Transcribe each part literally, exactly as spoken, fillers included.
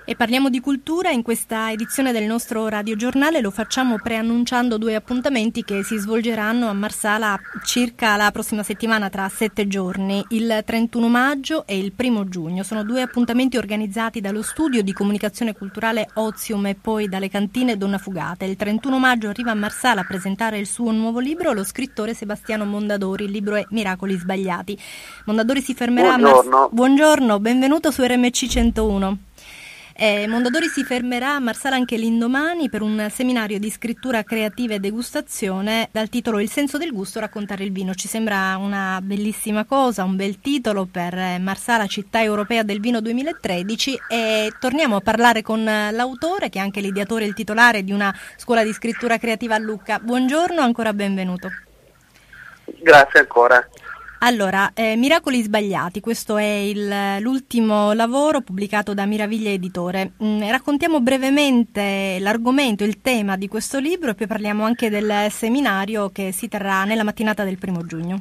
E parliamo di cultura in questa edizione del nostro radiogiornale. Lo facciamo preannunciando due appuntamenti che si svolgeranno a Marsala circa la prossima settimana, tra sette giorni, il trentuno maggio e il primo giugno. Sono due appuntamenti organizzati dallo studio di comunicazione culturale Ozium e poi dalle cantine Donna Fugate. Il trentuno maggio arriva a Marsala a presentare il suo nuovo libro lo scrittore Sebastiano Mondadori. Il libro è Miracoli sbagliati. Mondadori si fermerà Buongiorno. a Mars- Buongiorno, benvenuto su R M C centouno. Eh, Mondadori si fermerà a Marsala anche l'indomani per un seminario di scrittura creativa e degustazione dal titolo Il senso del gusto, raccontare il vino. Ci sembra una bellissima cosa, un bel titolo per Marsala, città europea del vino duemilatredici, e torniamo a parlare con l'autore, che è anche l'ideatore e il titolare di una scuola di scrittura creativa a Lucca. Buongiorno, ancora benvenuto. Grazie ancora. Allora, eh, Miracoli sbagliati, questo è il, l'ultimo lavoro pubblicato da Miraviglia Editore. Mm, raccontiamo brevemente l'argomento, il tema di questo libro e poi parliamo anche del seminario che si terrà nella mattinata del primo giugno.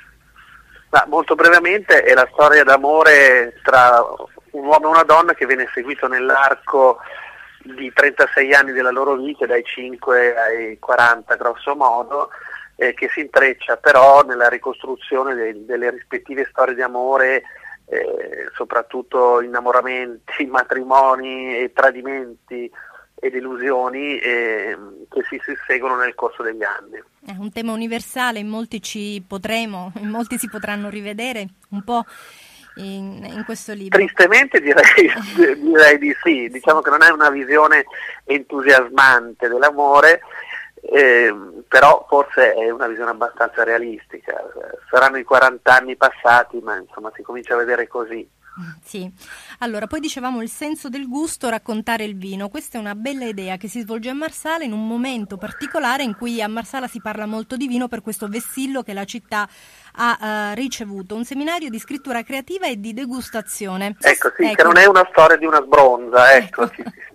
Ma molto brevemente è la storia d'amore tra un uomo e una donna che viene seguito nell'arco di trentasei anni della loro vita, dai cinque ai quaranta grosso modo, Eh, che si intreccia però nella ricostruzione de- delle rispettive storie di amore, eh, soprattutto innamoramenti, matrimoni e tradimenti e delusioni eh, che si susseguono nel corso degli anni. È un tema universale, in molti ci potremo, in molti si potranno rivedere un po' in, in questo libro. Tristemente direi, direi di sì, diciamo che non è una visione entusiasmante dell'amore, Eh, però forse è una visione abbastanza realistica. Saranno i quaranta anni passati, ma insomma si comincia a vedere così. Sì, allora poi dicevamo il senso del gusto, raccontare il vino. Questa è una bella idea che si svolge a Marsala in un momento particolare in cui a Marsala si parla molto di vino per questo vessillo che la città ha uh, ricevuto, un seminario di scrittura creativa e di degustazione. Ecco sì, ecco. Che non è una storia di una sbronza, ecco, ecco. Sì, sì.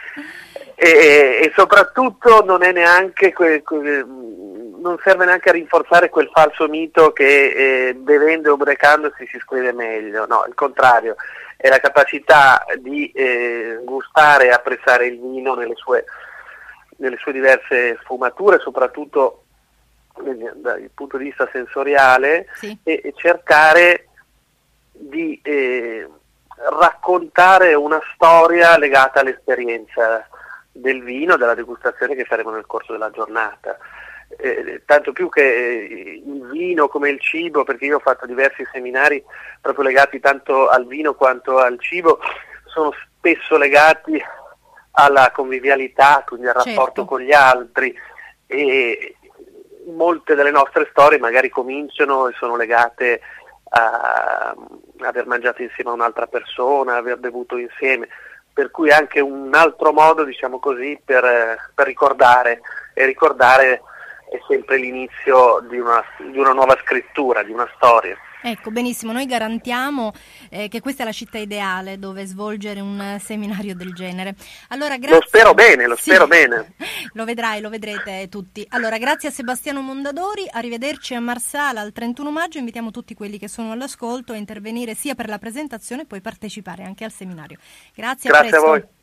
E, e soprattutto non è neanche que, que, non serve neanche a rinforzare quel falso mito che eh, bevendo e ubriacandosi si scrive meglio. No, il contrario, è la capacità di eh, gustare e apprezzare il vino nelle sue, nelle sue diverse sfumature, soprattutto dal punto di vista sensoriale, sì. e, e cercare di eh, raccontare una storia legata all'esperienza del vino, della degustazione che faremo nel corso della giornata. Eh, tanto più che eh, il vino come il cibo, perché io ho fatto diversi seminari proprio legati tanto al vino quanto al cibo, sono spesso legati alla convivialità, quindi al certo. rapporto con gli altri, e molte delle nostre storie magari cominciano e sono legate a aver mangiato insieme a un'altra persona, aver bevuto insieme, per cui anche un altro modo, diciamo così, per, per ricordare, e ricordare è sempre l'inizio di una, di una nuova scrittura, di una storia. Ecco, benissimo, noi garantiamo eh, che questa è la città ideale dove svolgere un seminario del genere. Allora, grazie. Lo spero bene, lo sì, spero bene. Lo vedrai, lo vedrete tutti. Allora, grazie a Sebastiano Mondadori, arrivederci a Marsala il trentuno maggio, invitiamo tutti quelli che sono all'ascolto a intervenire sia per la presentazione e poi partecipare anche al seminario. Grazie, Grazie a presto. a voi.